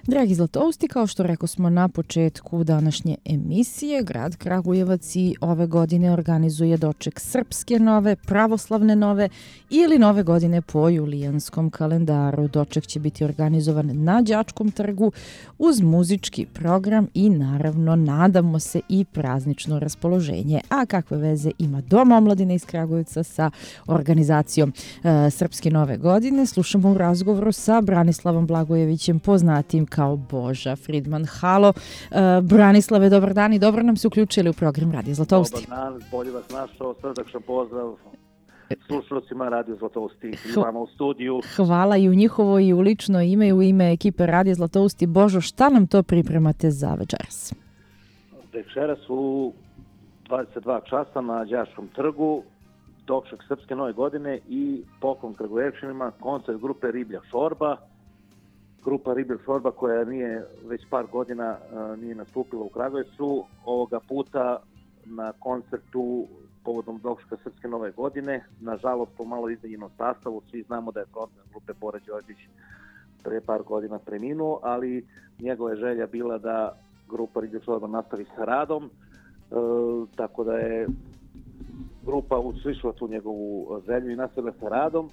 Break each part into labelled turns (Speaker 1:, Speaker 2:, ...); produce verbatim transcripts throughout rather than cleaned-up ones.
Speaker 1: Dragi Zlatousti, kao što rekao smo na početku današnje emisije, grad Kragujevac i ove godine organizuje doček srpske nove, pravoslavne nove ili nove godine po julijanskom kalendaru. Doček će biti organizovan na Đačkom trgu uz muzički program i naravno nadamo se i praznično raspoloženje. A kakve veze ima Dom omladine iz Kragujevca sa organizacijom e, srpske nove godine? Slušamo u razgovoru sa Branislavom Blagojevićem, poznatim kao Boža Fridman. Halo, uh, Branislave, dobar dan i dobro nam se uključili u program Radio Zlatousti.
Speaker 2: Dobar dan, bolje vas našao, srdečan pozdrav slušalcima Radio Zlatousti i vama u studiju.
Speaker 1: Hvala i u njihovo i u lično ime i u ime ekipe Radio Zlatousti. Božo, šta nam to pripremate za večeras?
Speaker 2: Večeras u dvadeset dva časa na Đačkom trgu, doček srpske nove godine i poklon Kragujevčanima, koncert grupe Riblja šorba. Grupa Riblja šorba koja nije već par godina uh, nije nastupila u Kragujevcu, ovoga puta na koncertu povodom dočeka srpske nove godine, nažalost po malo izmenjenom sastavu. Svi znamo da je frontman grupe Bora Đorđević pre par godina preminuo, ali njegova je želja bila da grupa Riblja šorba nastavi sa radom, uh, tako da je grupa uslišila tu njegovu želju i nastavila sa radom.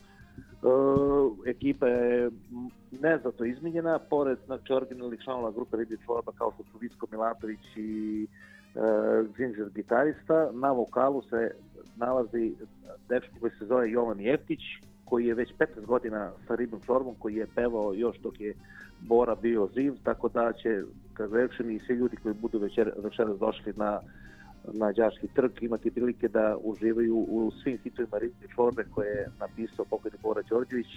Speaker 2: Uh, ekipa je neznatno izmijenjena, pored znači, originalnih članova grupe Riblja šorba kao što su Visko Milatović i uh, Ginger gitarista. Na vokalu se nalazi dečko koji se zove Jovan Jeftić, koji je već petnaest godina sa Ribljom šorbom, koji je pevao još dok je Bora bio živ, tako da će Kragujevčani i svi ljudi koji budu večer, večeras došli na na Đački trg imati prilike da uživaju u svim hitovima Riblje šorbe koje je napisao pokojni Bora Đorđević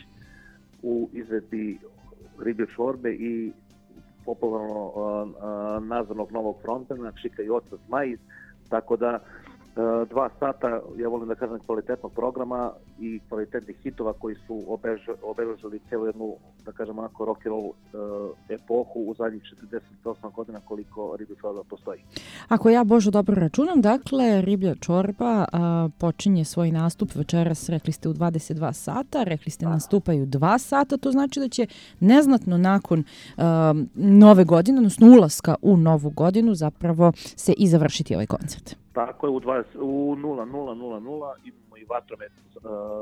Speaker 2: u izvedbi Riblje šorbe i popularno uh, uh, nazvanog novog frontmana Šika i otac Zmaj. Tako da uh, dva sata, ja volim da kažem, kvalitetnog programa i kvalitetnih hitova koji su obeležili cijelu jednu, da kažem, onako rock and roll uh, epohu u zadnjih četrdeset osam godina koliko Riblja šorba postoji.
Speaker 1: Ako ja, Božo, dobro računam, dakle, Riblja šorba a, počinje svoj nastup večeras, rekli ste, u dvadeset dva sata, rekli ste nastupaju dva sata, to znači da će neznatno nakon a, nove godine, odnosno ulaska u novu godinu, zapravo se i završiti ovaj koncert.
Speaker 2: Tako je, u, dvadeset, u nula nula nula nula imamo i vatromet uh,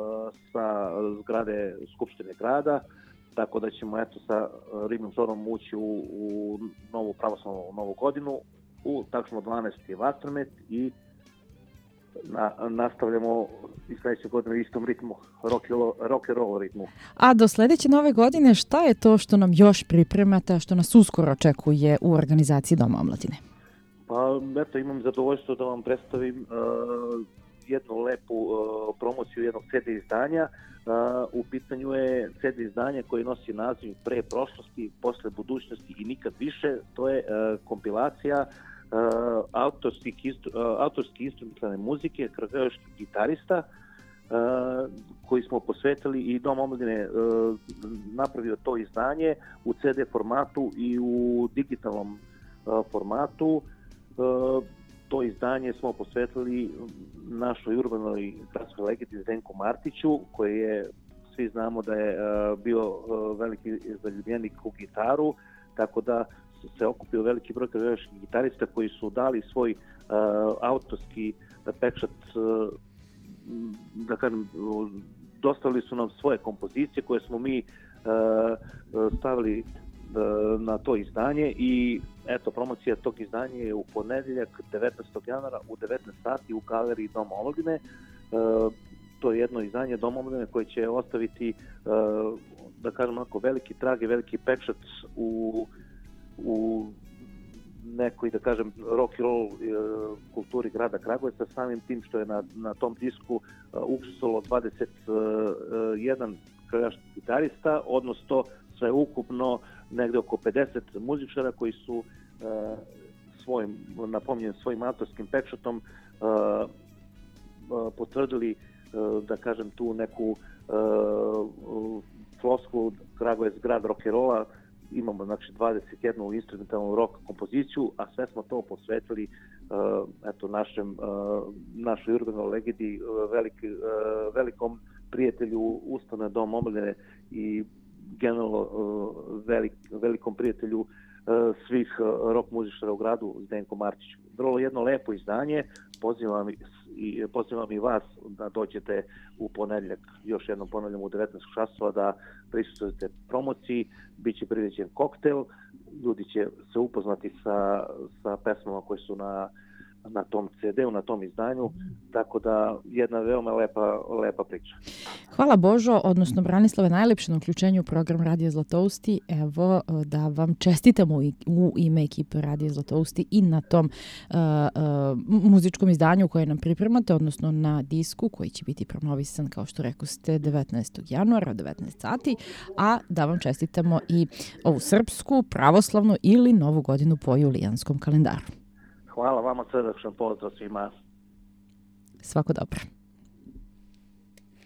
Speaker 2: sa zgrade Skupštine grada, tako da ćemo eto sa Ribljom šorbom ući u, u novu pravoslavnu novu godinu. U tačno dvanaest je vatromet i na, nastavljamo i sljedeće godine u istom ritmu, rock, rock and roll ritmu.
Speaker 1: A do sljedeće nove godine šta je to što nam još pripremate, što nas uskoro očekuje u organizaciji Doma omladine?
Speaker 2: Pa eto, imam zadovoljstvo da vam predstavim uh, jednu lepu uh, promociju jednog C D izdanja. Uh, u pitanju je C D izdanje koje nosi naziv Pre prošlosti, posle budućnosti i nikad više. To je uh, kompilacija uh, autorskih instru, uh, autorske instrumentalne muzike kragujevčkih gitarista uh, koji smo posvetili i Dom omladine uh, napravio to izdanje u C D formatu i u digitalnom uh, formatu. Uh, to izdanje smo posvetili našoj urbanoj gradskoj legendi Zdenku Martiću, koji je, svi znamo da je uh, bio uh, veliki zaljubljenik u gitaru, tako da se okupio veliki broj kragujevčkih gitarista koji su dali svoj uh, autorski pečat, uh, da kažem, dostavili su nam svoje kompozicije koje smo mi uh, stavili na to izdanje i eto, promocija tog izdanja je u ponedjeljak devetnaestog januara u devetnaest sati u galeriji Doma omladine. E, to je jedno izdanje Doma omladine koje će ostaviti, e, da kažem onako, veliki trag i veliki pečat u, u nekoj, da kažem, rock and roll e, kulturi grada Kragujevca, samim tim što je na, na tom disku e, učestvovalo dvadeset jedan kragujevčkih gitarista, odnosno sve ukupno negde oko pedeset muzičara koji su e, svojim, napominjem, svojim autorskim pečatom e, e, potvrdili, e, da kažem, tu neku e, flosku Kragujevac grad rock'n'rolla. Imamo znači dvadeset jednu instrumentalnu rock kompoziciju, a sve smo to posvetili uh, eto našem uh, našoj urbanoj legendi, uh, veliki, uh, velikom prijatelju Ustavne Dom omladine i generalno velik, velikom prijatelju svih rock muzičara u gradu, Zdenko Marčiću. Vrlo jedno lepo izdanje, pozivam i, pozivam i vas da dođete u ponedjeljak, još jednom ponavljam u devetnaest časova, da prisustvujete promociji, bit će priređen koktel, ljudi će se upoznati sa, sa pesmama koje su na, na tom ce de u, na tom izdanju, tako da jedna veoma lepa, lepa priča.
Speaker 1: Hvala Božo, odnosno Branislave, najlepše na uključenju u program Radija Zlatousti. Evo, da vam čestitamo u ime ekipe Radija Zlatousti i na tom uh, uh, muzičkom izdanju koje nam pripremate, odnosno na disku koji će biti promovisan, kao što rekao ste, devetnaestog januara, devetnaest sati, a da vam čestitamo i ovu srpsku, pravoslavnu ili novu godinu po julijanskom kalendaru.
Speaker 2: Hvala vama, srdačan pozdrav svima.
Speaker 1: Svako dobro.